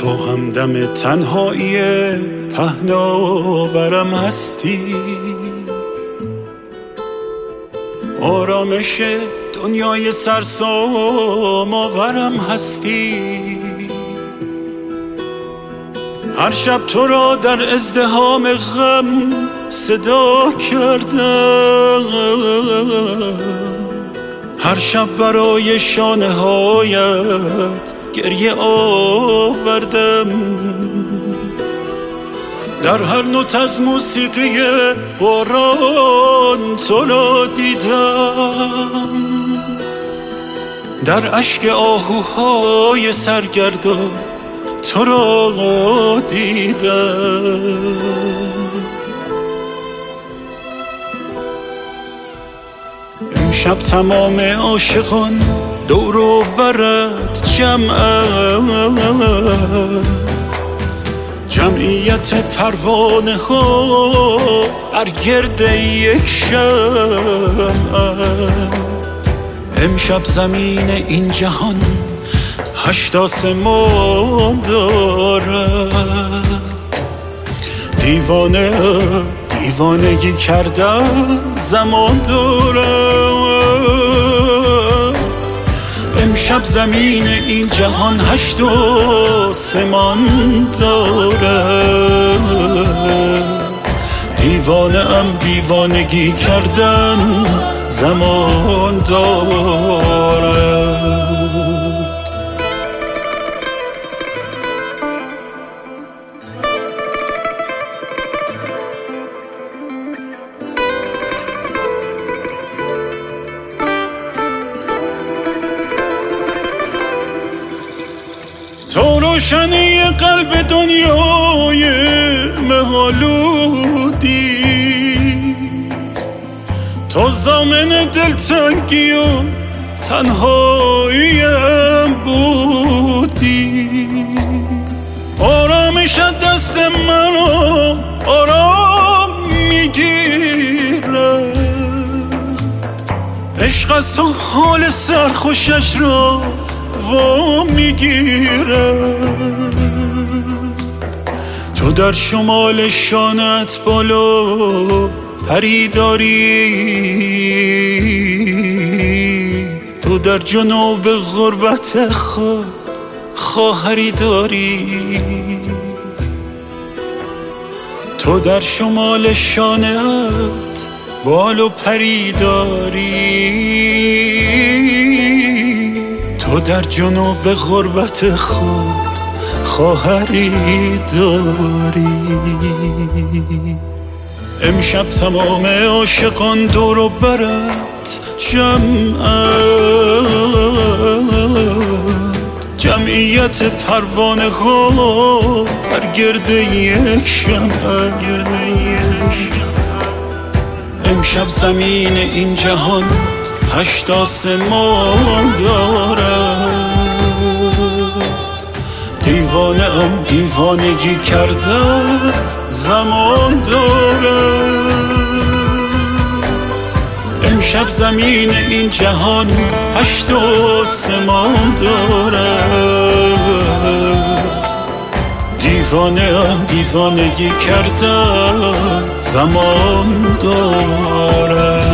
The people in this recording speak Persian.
تو همدم تنهایی پهناورم هستی، آرامش دنیای سرسام آورم هستی. هر شب تو را در ازدحام غم صدا کردم، هر شب برای شانه هایت گریه آوردم. در هر نوت از موسیقی باران تو را دیدم، در اشک آهوهای سرگردان تو را دیدم. امشب تمام عاشقان دور و برت جمعیت پروانه ها بر گرد یک شمع. امشب زمین این جهان 8 آسمان دارد. دیوانگی کردن زمان دارد. امشب زمین این جهان 8 آسمان دارد. دیوانگی کردن زمان دارد. تو روشنی قلب دنیای مه‌آلودی، تو ضامن دلتنگی و تنهاییم بودی. آرامش دست منو آرام میگیرد، عشق از تو حال سرخوشش را و میگیرد. تو در شمال شانت بالا پری داری، تو در جنوب غربت خواهری داری. تو در شمال شانت بالا پری داری، تو در جنوب غربت خود خواهری داری. امشب تمام عاشقان دور و برت جمعیت پروانه ها بر گرد یک شمع. امشب زمین این جهان 8 آسمان دارد. دیوانگی کردن زمان دارد. امشب زمین این جهان 8 آسمان دارد. دیوانگی کردن زمان دارد.